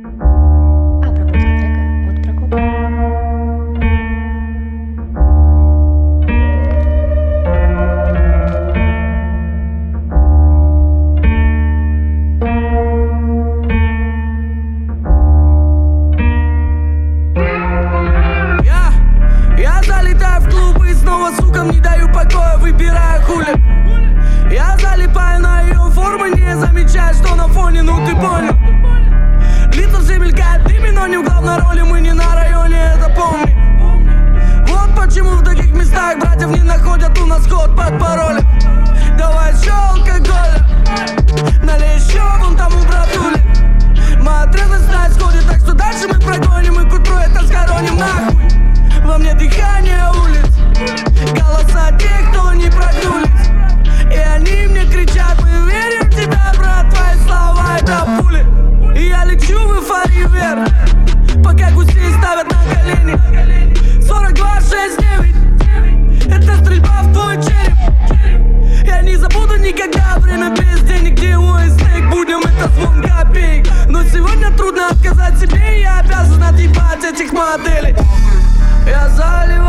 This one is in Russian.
A propos del treka od Prokopa. Я залетаю в клуб и снова, сукам не даю покоя, выбираю хули. Я залипаю на ее формы, не замечая, что на фоне, ну ты понял. Лица все мелькают дыми, но не в главной роли, мы не на районе, это помни. Вот почему в таких местах братьев не находят, у нас код под паролем. Давай еще алкоголя, налей еще вон тому братуле. Моя трезвость на исходе, так что дальше мы прогоним, и к утру это схороним нахуй. Во мне дыхание улиц, голоса тех, кто не прогнулись. И они мне кричат: мы верим в тебя, брат, твои слова это пули. И я лечу в эйфории вверх, пока гусей ставят на колени. 42-6-9, это стрельба в твой череп. Я не забуду никогда время без денег, где УСТ, будем это звон копеек. Но сегодня трудно отказать себе, и я обязан отъебать этих моделей. Я заливаю